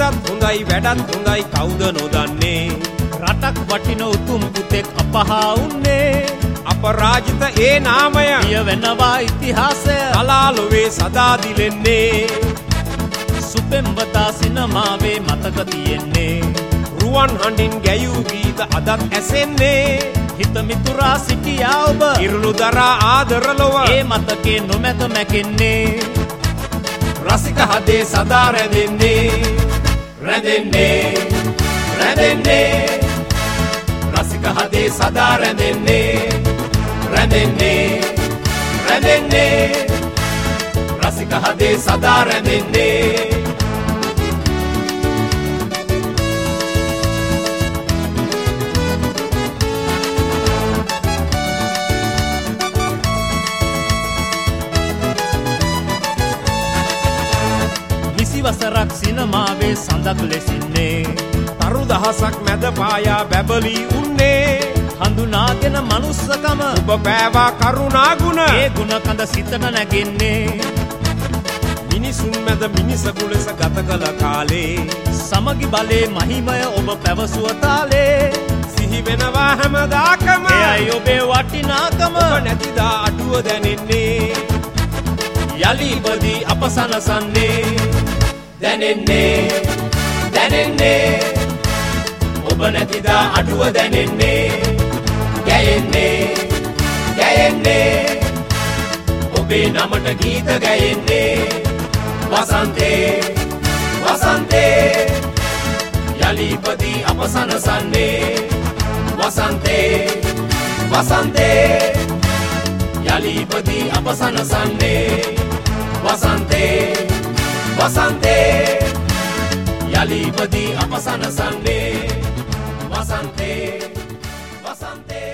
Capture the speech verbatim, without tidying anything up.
ගීතත් හොඳයි වැඩත් හොඳයි කවුද නොදන්නේ රටක් වටින උතුම් පුතෙක් අපහා උන්නේ අපරාජිත ඒ නාමය කියවෙනවා ඉතිහාසය කලාලොවේ සදා දිලෙන්නේ සුපෙම්වතා සිනමාවේ මතක තියෙන්නේ රුවන් හඬින් ගැයූ ගීත අදත් ඇසෙන්නේ හිත මිතුරා සිටියා ඔබ ඉරුණු දරා ආදර ලොව ඒ මතකේ නොමැත මැකෙන්නේ රසික හදේ සදා රැඳෙන්නේ රැඳෙන්නේ රැඳෙන්නේ රසික හදේ සදා රැඳෙන්නේ රැඳෙන්නේ රැඳෙන්නේ රසික හදේ සදා රැඳෙන්නේ වසරක් සිනමාවේ සඳක් ලෙසින්නේ තරු දහසක් මැද පායා බැබලී උන්නේ හඳුනාගෙන මනුස්සකම ඔබ පෑවා කරුණා ගුණ ඒ ගුණ කඳ සිතට නැගෙන්නේ මිනිසුන් මැද මිනිසකු ලෙස ගත කළ කාලේ සමගි බලේ මහිමය ඔබ පැවසුව තාලේ සිහි වෙනවා හැමදාකම එයයි ඔබේ වටිනාකම ඔබ නැතිදා අඩුව දැනෙන්නේ යලි ඉපදී අප සනසන්නේ දැනෙන්නේ දැනෙන්නේ ඔබ නැතිදා අඩුව දැනෙන්නේ ගැයෙන්නේ ගැයෙන්නේ ඔබේ නමට ගීත ගැයෙන්නේ වසන්තේ වසන්තේ යලි ඉපදී අප සනසන්නේ වසන්තේ වසන්තේ යලි ඉපදී අප සනසන්නේ වසන්තේ වසන්තේ යලි ඉපදී අප සනසන්නේ වසන්තේ වසන්තේ